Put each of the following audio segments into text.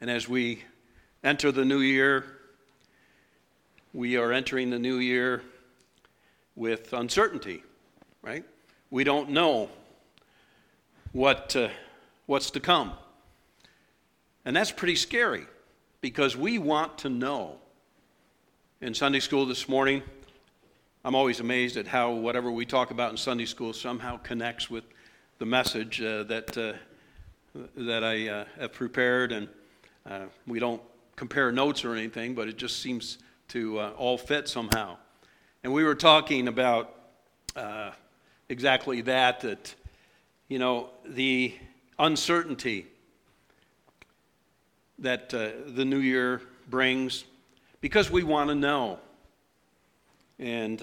And as we enter the new year, we are entering the new year with uncertainty, right? We don't know what's to come. And that's pretty scary because we want to know. In Sunday school this morning, I'm always amazed at how whatever we talk about in Sunday school somehow connects with the message that I have prepared. And we don't compare notes or anything, but it just seems to all fit somehow. And we were talking about exactly that, you know, the uncertainty that the new year brings because we want to know. And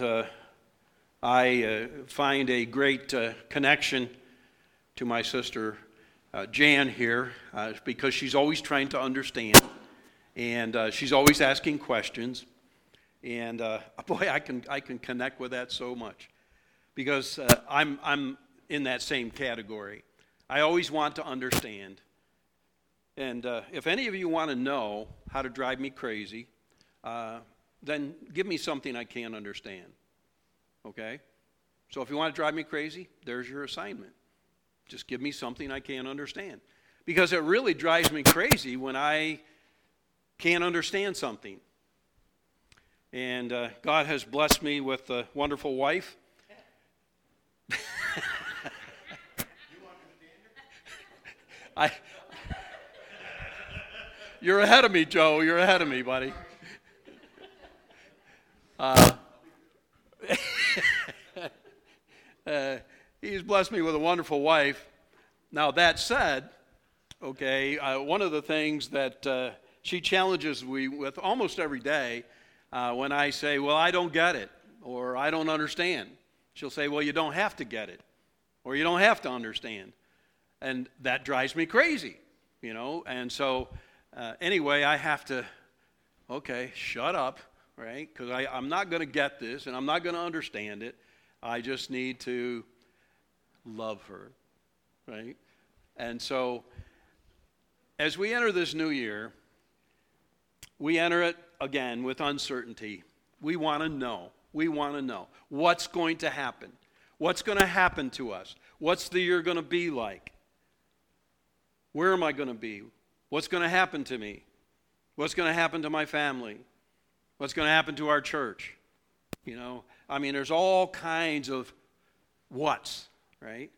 I find a great connection to my sister Jan here because she's always trying to understand, and she's always asking questions. And boy, I can connect with that so much because I'm in that same category. I always want to understand. And if any of you want to know how to drive me crazy, then give me something I can't understand. Okay? So if you want to drive me crazy, there's your assignment. Just give me something I can't understand. Because it really drives me crazy when I can't understand something. And God has blessed me with a wonderful wife. You're ahead of me, Joe. You're ahead of me, buddy. He's blessed me with a wonderful wife. Now, that said, okay, one of the things that she challenges me with almost every day when I say, well, I don't get it, or I don't understand, she'll say, well, you don't have to get it, or you don't have to understand. And that drives me crazy, you know. And so, anyway, I have to, okay, shut up, right? Because I'm not going to get this, and I'm not going to understand it. I just need to love her, right? And so, as we enter this new year, we enter it again with uncertainty. We want to know. We want to know what's going to happen. What's going to happen to us? What's the year going to be like? Where am I going to be? What's going to happen to me? What's going to happen to my family? What's going to happen to our church? You know, I mean, there's all kinds of what's, right?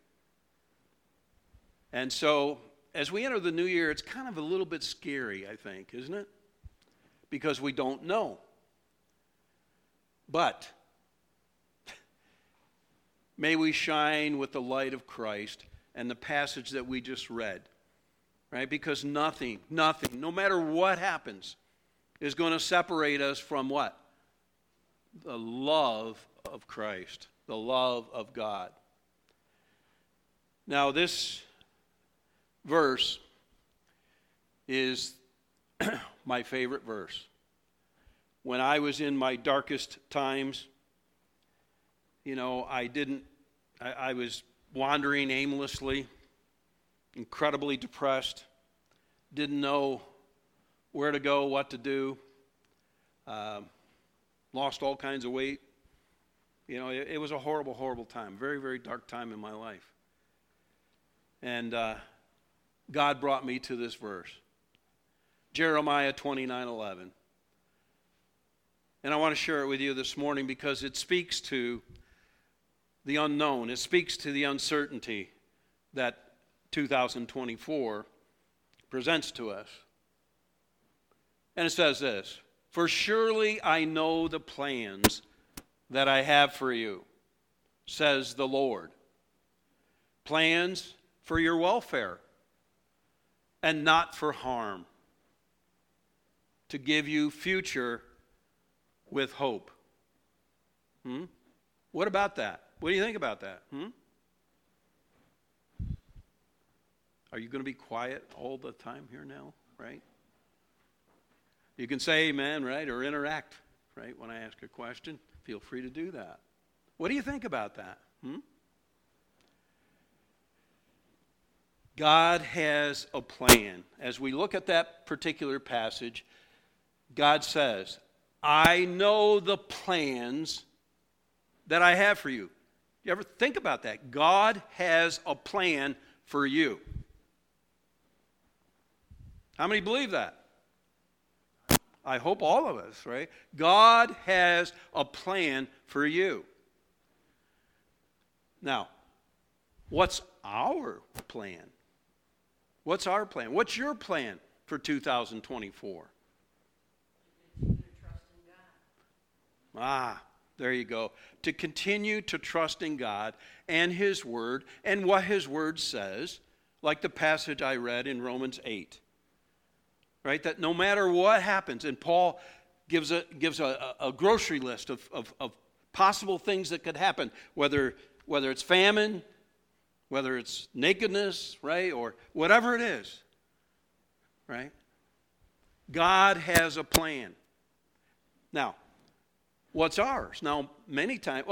And so, as we enter the new year, it's kind of a little bit scary, I think, isn't it? Because we don't know. But may we shine with the light of Christ and the passage that we just read, right? Because nothing, no matter what happens, is going to separate us from what? The love of Christ, the love of God. Now, this verse is my favorite verse. When I was in my darkest times, you know, I was wandering aimlessly, incredibly depressed, didn't know where to go, what to do, lost all kinds of weight. You know, it was a horrible, horrible time, very, very dark time in my life. And God brought me to this verse, Jeremiah 29:11. And I want to share it with you this morning because it speaks to the unknown. It speaks to the uncertainty that 2024 presents to us. And it says this, "For surely I know the plans that I have for you, says the Lord. Plans for your welfare and not for harm, to give you future with hope." What about that? What do you think about that? Are you going to be quiet all the time here now, right? You can say amen, right, or interact, right, when I ask a question. Feel free to do that. What do you think about that? God has a plan. As we look at that particular passage, God says, I know the plans that I have for you. You ever think about that? God has a plan for you. How many believe that? I hope all of us, right? God has a plan for you. Now, what's our plan? What's our plan? What's your plan for 2024? There you go. To continue to trust in God and His Word and what His Word says, like the passage I read in Romans 8. Right? That no matter what happens, and Paul gives a grocery list of possible things that could happen, whether it's famine, whether it's nakedness, right, or whatever it is, right? God has a plan. Now, what's ours? Now, many times,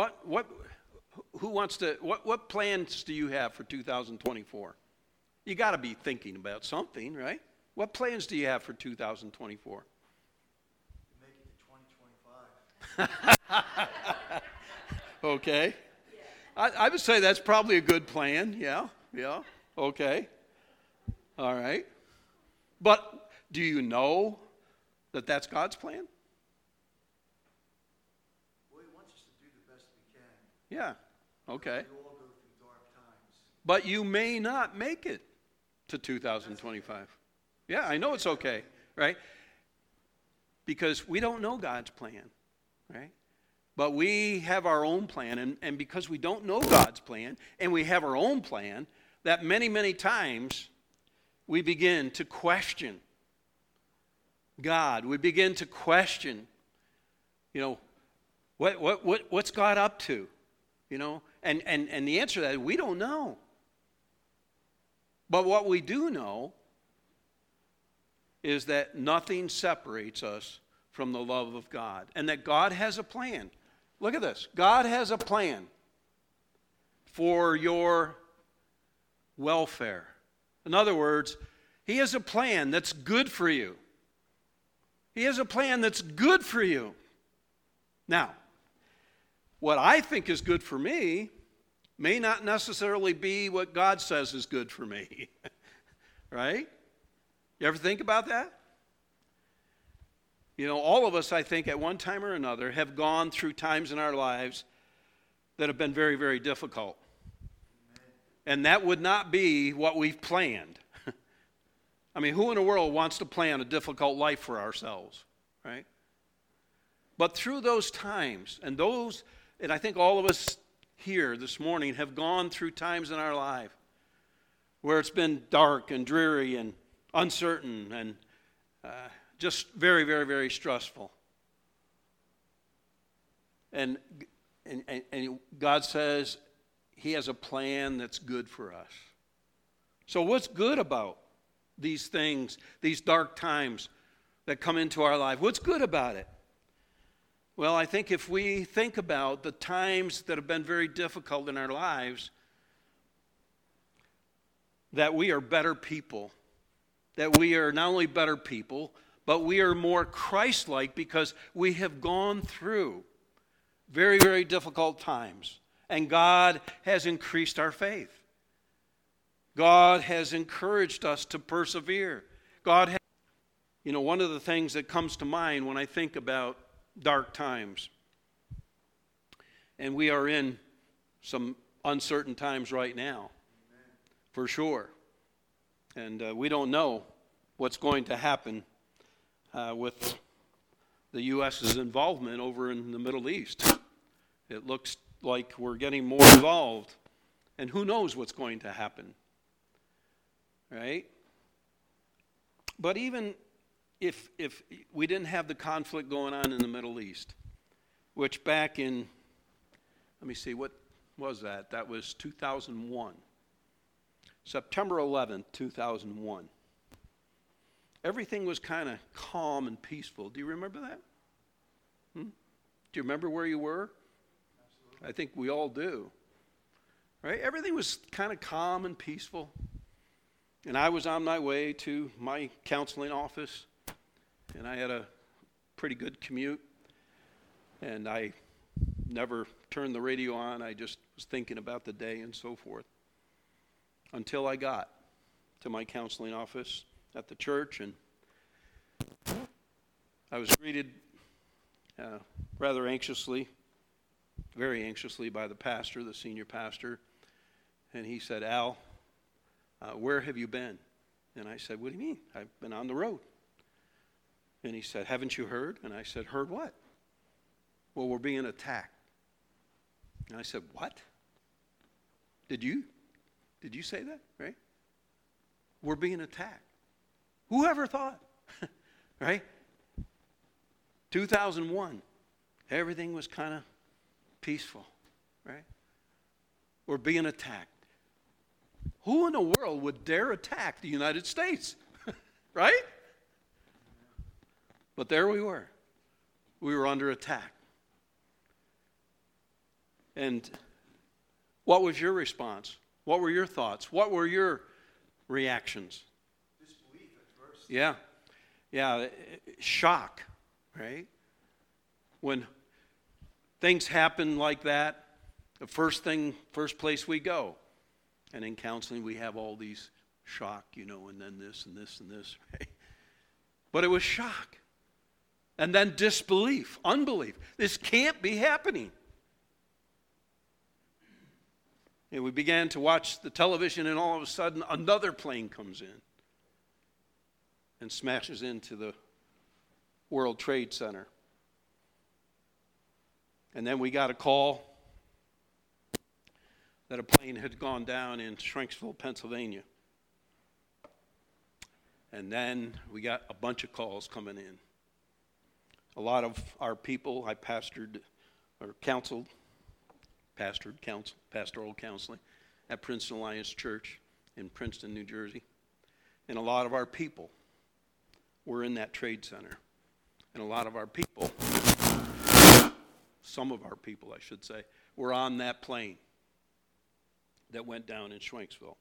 what plans do you have for 2024? You got to be thinking about something, right? What plans do you have for 2024? Make it to 2025. Okay. I would say that's probably a good plan. Yeah. Okay. All right. But do you know that that's God's plan? Well, He wants us to do the best we can. Yeah. Okay. We all go through dark times. But you may not make it to 2025. Yeah, I know it's okay, right? Because we don't know God's plan, right? But we have our own plan, and because we don't know God's plan, and we have our own plan, that many, many times we begin to question God. We begin to question, what's God up to? And the answer to that is we don't know. But what we do know is that nothing separates us from the love of God, and that God has a plan. Look at this. God has a plan for your welfare. In other words, He has a plan that's good for you. He has a plan that's good for you. Now, what I think is good for me may not necessarily be what God says is good for me. Right? You ever think about that? All of us, I think, at one time or another, have gone through times in our lives that have been very, very difficult. And that would not be what we've planned. I mean, who in the world wants to plan a difficult life for ourselves, right? But through those times, and I think all of us here this morning have gone through times in our life where it's been dark and dreary and uncertain and just very, very, very stressful. And God says He has a plan that's good for us. So what's good about these things, these dark times that come into our life? What's good about it? Well, I think if we think about the times that have been very difficult in our lives, that we are better people. That we are not only better people, but we are more Christ-like because we have gone through very, very difficult times. And God has increased our faith. God has encouraged us to persevere. One of the things that comes to mind when I think about dark times, and we are in some uncertain times right now, for sure. And we don't know what's going to happen with the U.S.'s involvement over in the Middle East. It looks like we're getting more involved. And who knows what's going to happen, right? But even if we didn't have the conflict going on in the Middle East, which back in, let me see, what was that? That was 2001. September 11th, 2001. Everything was kind of calm and peaceful. Do you remember that? Do you remember where you were? Absolutely. I think we all do. Right? Everything was kind of calm and peaceful. And I was on my way to my counseling office, and I had a pretty good commute, and I never turned the radio on. I just was thinking about the day and so forth until I got to my counseling office at the church, and I was greeted rather anxiously, very anxiously, by the pastor, the senior pastor, and he said, "Al, where have you been?" And I said, "What do you mean? I've been on the road." And he said, "Haven't you heard?" And I said, "Heard what?" "Well, we're being attacked." And I said, "What? Did you say that?" Right? We're being attacked. Whoever thought? Right? 2001, everything was kind of peaceful, right? We're being attacked. Who in the world would dare attack the United States? Right? But there we were. We were under attack. And what was your response? What were your thoughts? What were your reactions? Disbelief at first. Yeah, shock, right? When things happen like that, the first place we go. And in counseling, we have all these shock, and then this and this and this, right? But it was shock. And then disbelief, unbelief. This can't be happening. And we began to watch the television, and all of a sudden, another plane comes in and smashes into the World Trade Center. And then we got a call that a plane had gone down in Shanksville, Pennsylvania. And then we got a bunch of calls coming in. A lot of our people, I pastoral counseling at Princeton Alliance Church in Princeton, New Jersey. And a lot of our people were in that trade center. And a lot of our people, some of our people, I should say, were on that plane that went down in Shanksville.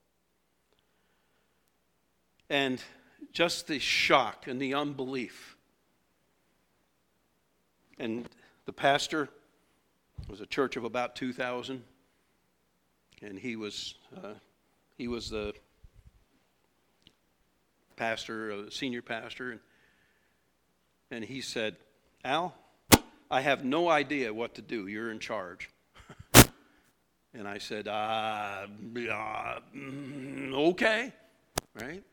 And just the shock and the unbelief. And the pastor was a church of about 2,000, and he was the pastor, senior pastor, and he said, "Al, I have no idea what to do. You're in charge." And I said, okay, right?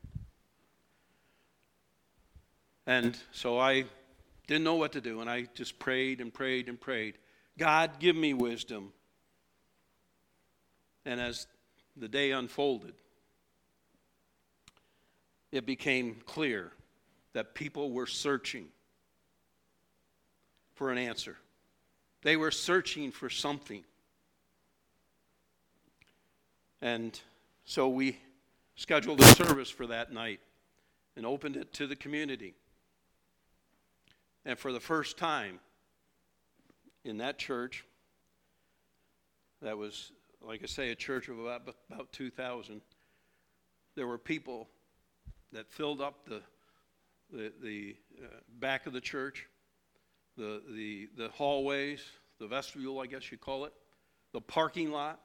And so I didn't know what to do, and I just prayed and prayed and prayed. God, give me wisdom. And as the day unfolded, it became clear that people were searching for an answer. They were searching for something. And so we scheduled a service for that night and opened it to the community. And for the first time in that church, that was, like I say, a church of about 2,000, there were people that filled up the back of the church, the hallways, the vestibule, I guess you'd call it, the parking lot.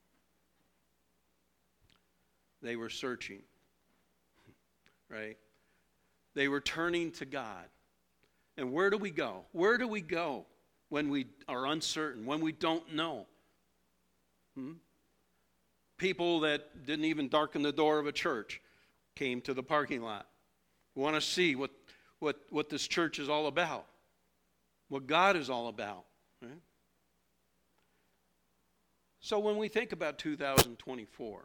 They were searching, right? They were turning to God. And where do we go? Where do we go when we are uncertain, when we don't know? People that didn't even darken the door of a church came to the parking lot. We want to see what this church is all about, what God is all about. Right? So when we think about 2024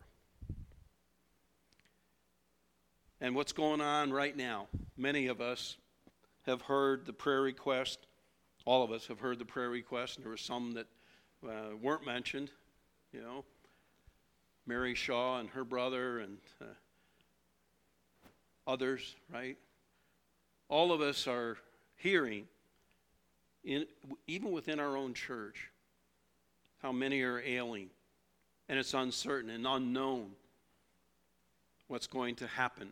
and what's going on right now, many of us have heard the prayer request. All of us have heard the prayer request, and there were some that weren't mentioned. Mary Shaw and her brother and others, right? All of us are hearing, even within our own church, how many are ailing, and it's uncertain and unknown what's going to happen.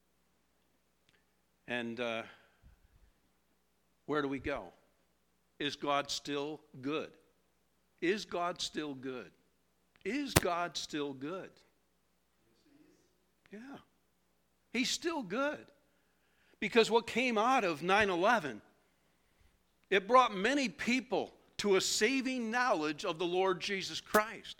And where do we go? Is God still good? Is God still good? Is God still good? Yeah. He's still good. Because what came out of 9/11, it brought many people to a saving knowledge of the Lord Jesus Christ.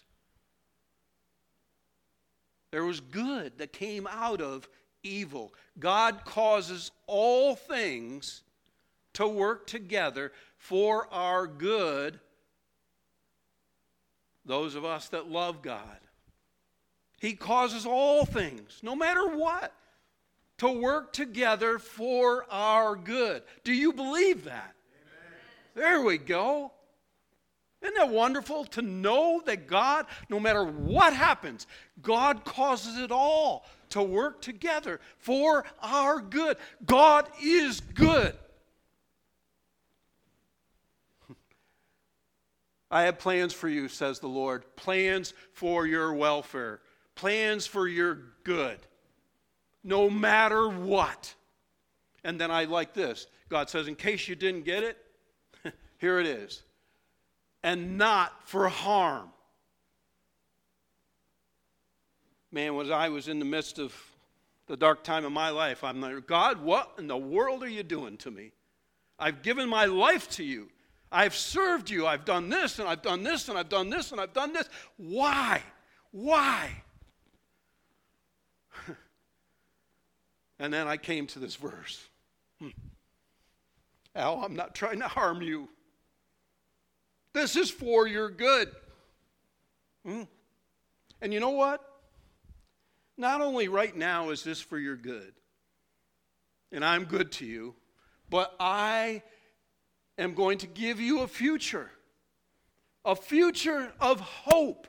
There was good that came out of evil. God causes all things to work together for our good, those of us that love God. He causes all things, no matter what, to work together for our good. Do you believe that? Amen. There we go. Isn't that wonderful to know that God, no matter what happens, God causes it all to work together for our good. God is good. I have plans for you, says the Lord, plans for your welfare, plans for your good, no matter what. And then I like this. God says, in case you didn't get it, here it is. And not for harm. Man, when I was in the midst of the dark time of my life, I'm like, God, what in the world are you doing to me? I've given my life to you. I've served you. I've done this, and I've done this, and I've done this, and I've done this. Why? Why? And then I came to this verse. Al, I'm not trying to harm you. This is for your good. And you know what? Not only right now is this for your good, and I'm good to you, but I am going to give you a future of hope.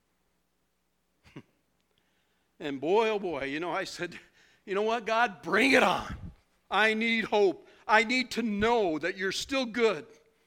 And boy, oh boy, I said, you know what, God, bring it on. I need hope. I need to know that you're still good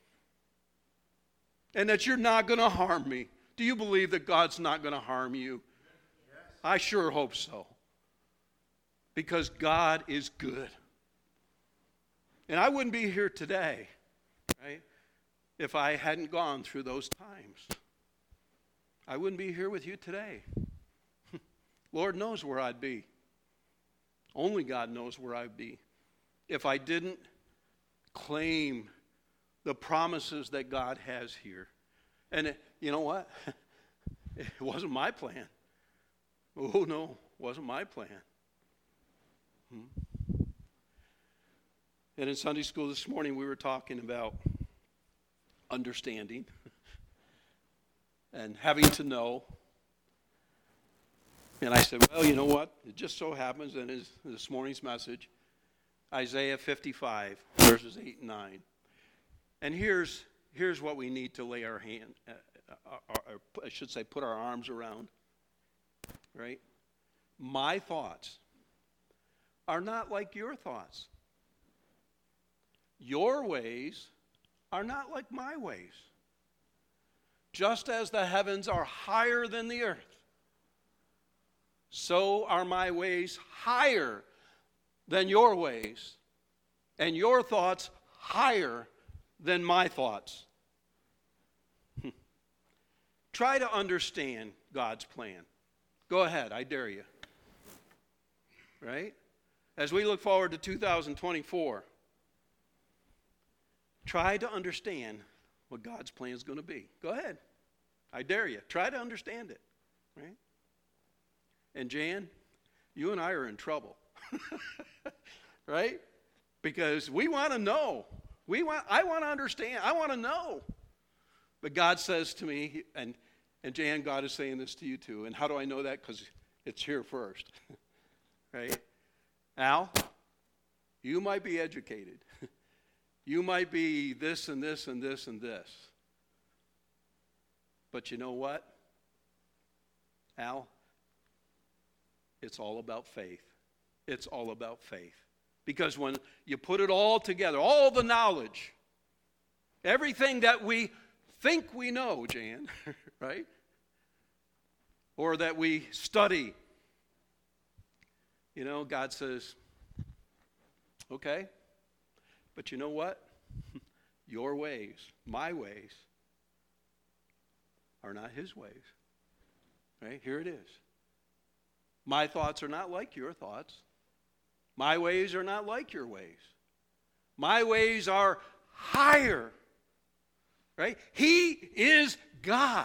and that you're not going to harm me. Do you believe that God's not going to harm you? Yes. I sure hope so. Because God is good. And I wouldn't be here today, right, if I hadn't gone through those times. I wouldn't be here with you today. Lord knows where I'd be. Only God knows where I'd be if I didn't claim the promises that God has here. And you know what? It wasn't my plan. Oh, no, it wasn't my plan. And in Sunday school this morning, we were talking about understanding and having to know. And I said, well, you know what? It just so happens in this morning's message, Isaiah 55, verses 8 and 9. And here's what we need to lay our hand, I should say, put our arms around, right? My thoughts are not like your thoughts. Your ways are not like my ways. Just as the heavens are higher than the earth, so are my ways higher than your ways, and your thoughts higher than my thoughts. Try to understand God's plan. Go ahead, I dare you. Right? As we look forward to 2024, try to understand what God's plan is going to be. Go ahead. I dare you. Try to understand it. Right? And Jan, you and I are in trouble. Right? Because we want to know. I want to understand. I want to know. But God says to me, and Jan, God is saying this to you too. And how do I know that? Because it's here first. Right? Al, you might be educated. You might be this and this and this and this. But you know what? Al, it's all about faith. It's all about faith. Because when you put it all together, all the knowledge, everything that we think we know, Jan, right? Or that we study, God says, okay, but you know what? Your ways, my ways, are not his ways. Right? Here it is. My thoughts are not like your thoughts. My ways are not like your ways. My ways are higher. Right? He is God.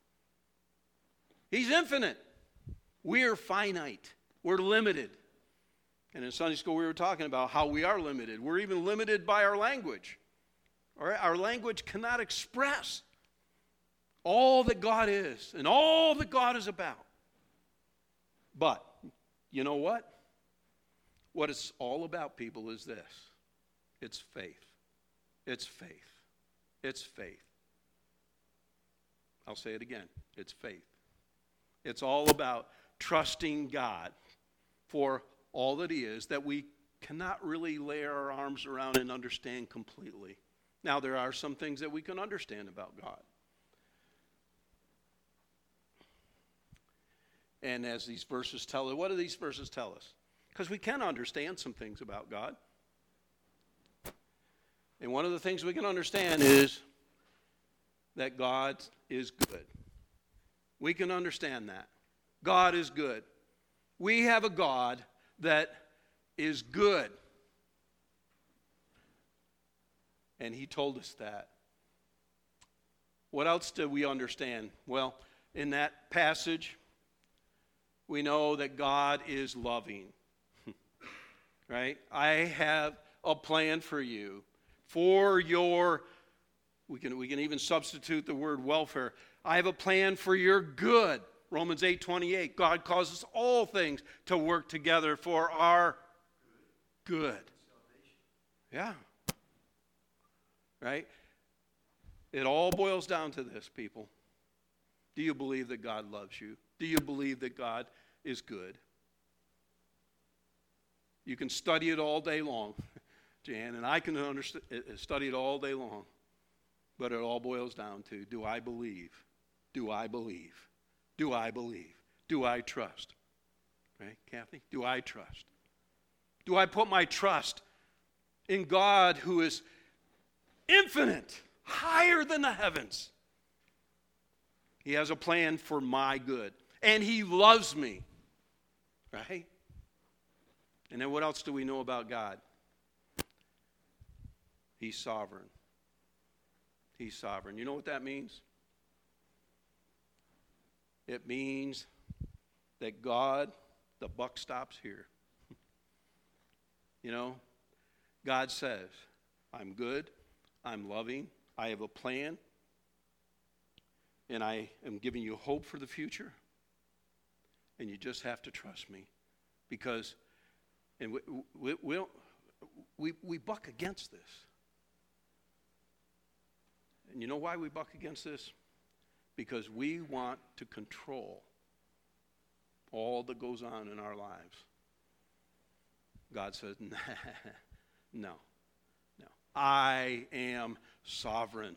He's infinite. We're finite. We're limited. And in Sunday school we were talking about how we are limited. We're even limited by our language. All right? Our language cannot express all that God is and all that God is about. But, you know what? What it's all about, people, is this. It's faith. It's faith. It's faith. I'll say it again. It's faith. It's all about trusting God for all that he is that we cannot really lay our arms around and understand completely. Now, there are some things that we can understand about God. And as these verses tell us, what do these verses tell us? Because we can understand some things about God. And one of the things we can understand is that God is good. We can understand that. God is good. We have a God that is good. And he told us that. What else do we understand? Well, in that passage, we know that God is loving. Right? I have a plan for you. For your, we can even substitute the word welfare. I have a plan for your good. Romans 8:28. God causes all things to work together for our good. Yeah. Right? It all boils down to this, people. Do you believe that God loves you? Do you believe that God is good? You can study it all day long, Jan, and I can study it all day long. But it all boils down to, do I believe? Do I believe? Do I believe? Do I trust? Right, Kathy? Do I trust? Do I put my trust in God who is infinite, higher than the heavens? He has a plan for my good. And he loves me. Right? And then what else do we know about God? He's sovereign. He's sovereign. You know what that means? It means that God, the buck stops here. You know, God says, I'm good, I'm loving, I have a plan, and I am giving you hope for the future. And you just have to trust me. Because and we buck against this. And you know why we buck against this? Because we want to control all that goes on in our lives. God says, no. I am sovereign.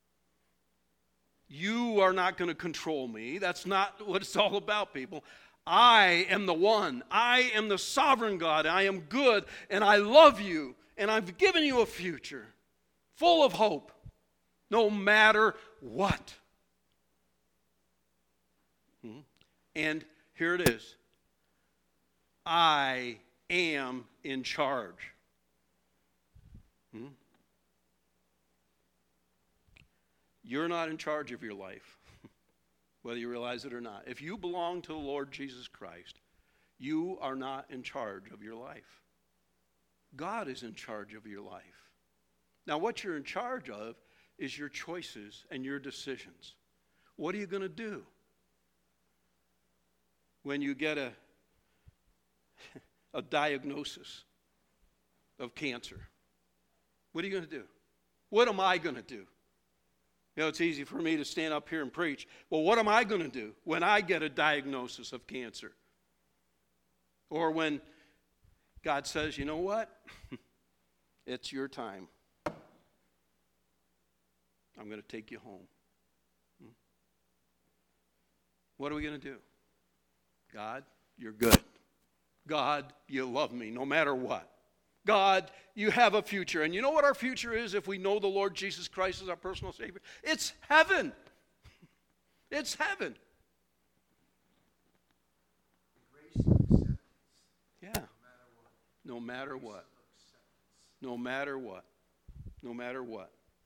You are not going to control me. That's not what it's all about, people. I am the one. I am the sovereign God. I am good, and I love you, and I've given you a future full of hope, no matter what. And here it is. I am in charge. You're not in charge of your life, whether you realize it or not. If you belong to the Lord Jesus Christ, you are not in charge of your life. God is in charge of your life. Now, what you're in charge of is your choices and your decisions. What are you going to do when you get a diagnosis of cancer? What are you going to do? What am I going to do? You know, it's easy for me to stand up here and preach. Well, what am I going to do when I get a diagnosis of cancer? Or when God says, you know what? It's your time. I'm going to take you home. What are we going to do? God, you're good. God, you love me no matter what. God, you have a future. And you know what our future is if we know the Lord Jesus Christ as our personal Savior? It's heaven. It's heaven. Grace and acceptance. Yeah. No matter what. No matter what. No matter what.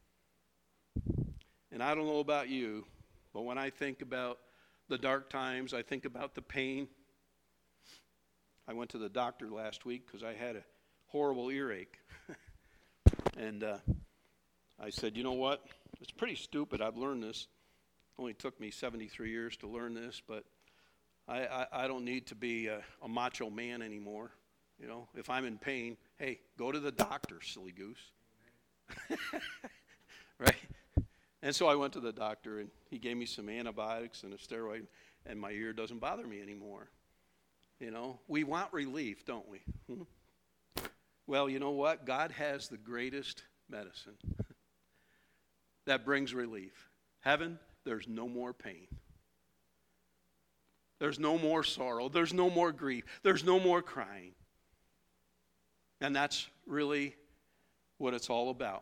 And I don't know about you, but when I think about the dark times, I think about the pain. I went to the doctor last week because I had a horrible earache. And I said, you know what? It's pretty stupid. I've learned this. It only took me 73 years to learn this, but I don't need to be a macho man anymore. You know, if I'm in pain, hey, go to the doctor, silly goose. Right? And so I went to the doctor, and he gave me some antibiotics and a steroid, and my ear doesn't bother me anymore. You know, we want relief, don't we? Well, you know what? God has the greatest medicine that brings relief. Heaven, there's no more pain. There's no more sorrow. There's no more grief. There's no more crying. And that's really what it's all about.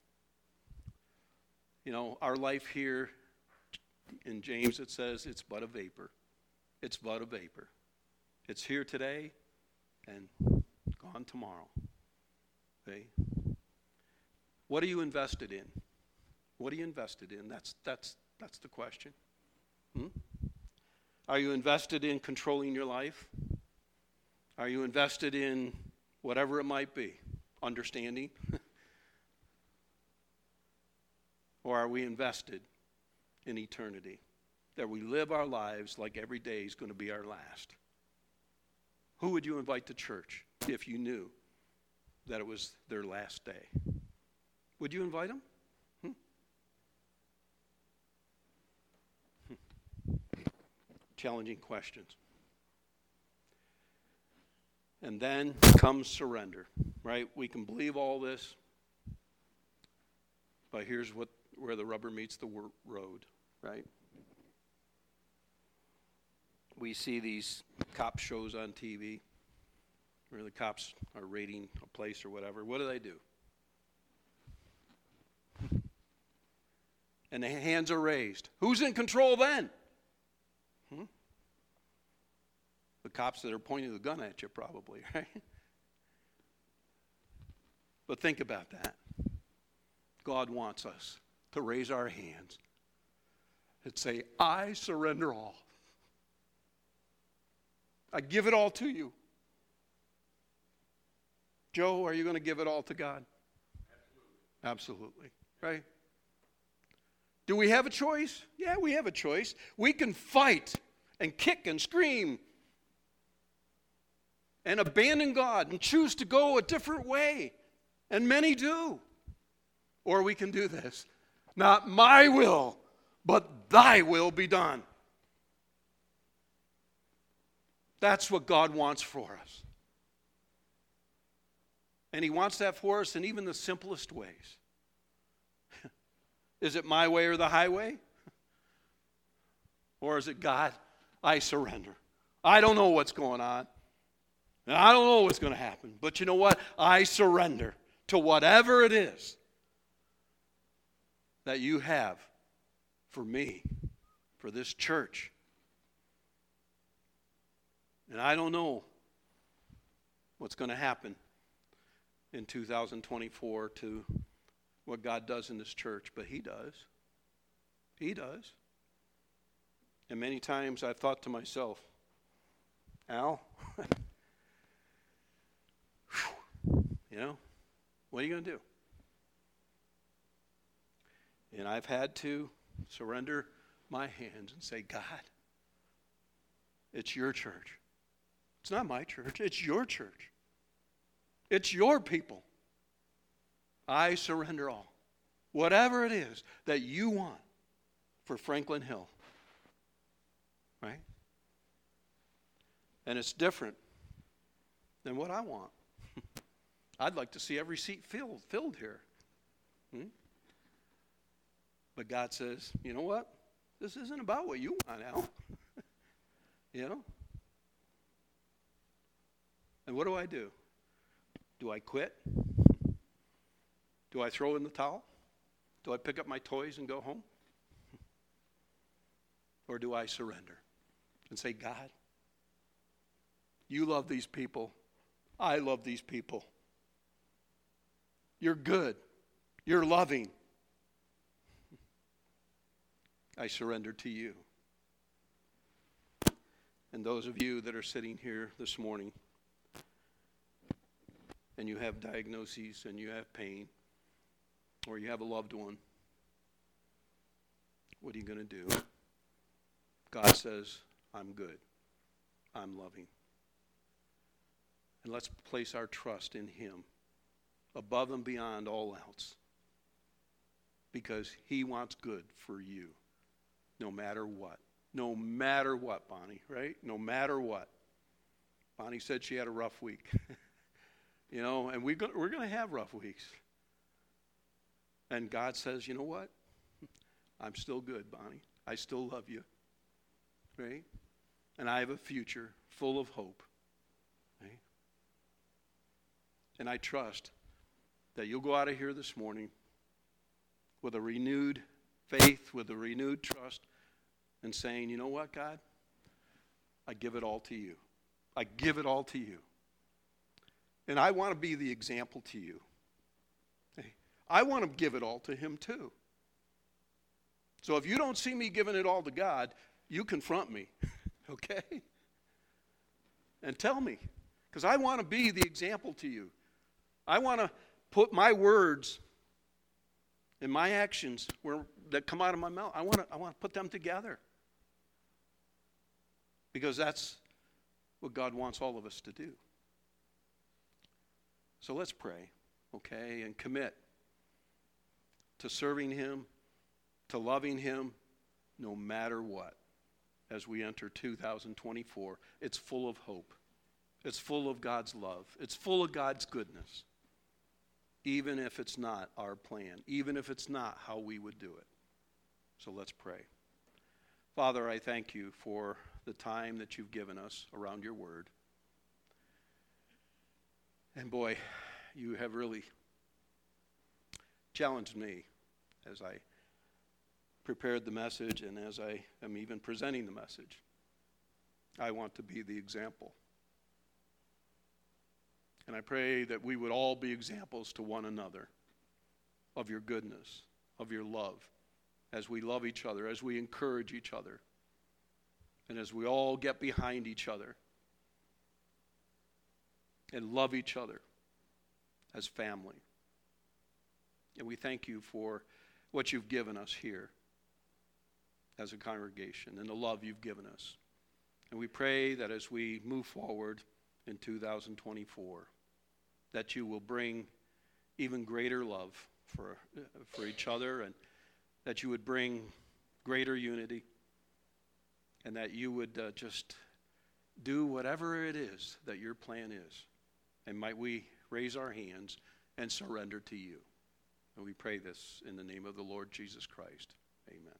You know, our life here, in James it says it's but a vapor. It's but a vapor. It's here today and gone tomorrow. Okay? What are you invested in? What are you invested in? That's the question. Are you invested in controlling your life? Are you invested in whatever it might be? Understanding? Or are we invested in eternity? That we live our lives like every day is going to be our last. Who would you invite to church if you knew that it was their last day? Would you invite them? Challenging questions. And then comes surrender, right? We can believe all this, but here's where the rubber meets the road, right? We see these cop shows on TV where the cops are raiding a place or whatever. What do? And the hands are raised. Who's in control then? The cops that are pointing the gun at you probably, right? But think about that. God wants us to raise our hands and say, I surrender all. I give it all to you. Joe, are you going to give it all to God? Absolutely. Right? Do we have a choice? Yeah, we have a choice. We can fight and kick and scream and abandon God and choose to go a different way. And many do. Or we can do this. Not my will, but thy will be done. That's what God wants for us. And he wants that for us in even the simplest ways. Is it my way or the highway? Or is it, God, I surrender. I don't know what's going on. And I don't know what's going to happen. But you know what? I surrender to whatever it is that you have for me, for this church. And I don't know what's going to happen in 2024 to what God does in this church, but he does. He does. And many times I've thought to myself, Al, you know, what are you going to do? And I've had to surrender my hands and say, God, it's your church. It's not my church. It's your church. It's your people. I surrender all. Whatever it is that you want for Franklin Hill. Right? And it's different than what I want. I'd like to see every seat filled here. But God says, you know what? This isn't about what you want, Al. You know? And what do? Do I quit? Do I throw in the towel? Do I pick up my toys and go home? Or do I surrender and say, God, you love these people. I love these people. You're good. You're loving. I surrender to you. And those of you that are sitting here this morning and you have diagnoses and you have pain or you have a loved one, what are you going to do? God says, I'm good. I'm loving. And let's place our trust in him above and beyond all else, because he wants good for you no matter what. No matter what, Bonnie, right? No matter what. Bonnie said she had a rough week. And we're going to have rough weeks. And God says, you know what? I'm still good, Bonnie. I still love you. Right? And I have a future full of hope. Right? And I trust that you'll go out of here this morning with a renewed faith, with a renewed trust, and saying, you know what, God? I give it all to you. I give it all to you. And I want to be the example to you. Hey, I want to give it all to him too. So if you don't see me giving it all to God, you confront me, okay? And tell me, because I want to be the example to you. I want to put my words and my actions that come out of my mouth, I want to put them together. Because that's what God wants all of us to do. So let's pray, okay, and commit to serving him, to loving him, no matter what. As we enter 2024, it's full of hope. It's full of God's love. It's full of God's goodness. Even if it's not our plan, even if it's not how we would do it. So let's pray. Father, I thank you for the time that you've given us around your word. And boy, you have really challenged me as I prepared the message and as I am even presenting the message. I want to be the example. And I pray that we would all be examples to one another of your goodness, of your love, as we love each other, as we encourage each other, and as we all get behind each other and love each other as family. And we thank you for what you've given us here as a congregation and the love you've given us. And we pray that as we move forward in 2024, that you will bring even greater love for each other, and that you would bring greater unity, and that you would just do whatever it is that your plan is. And might we raise our hands and surrender to you. And we pray this in the name of the Lord Jesus Christ. Amen.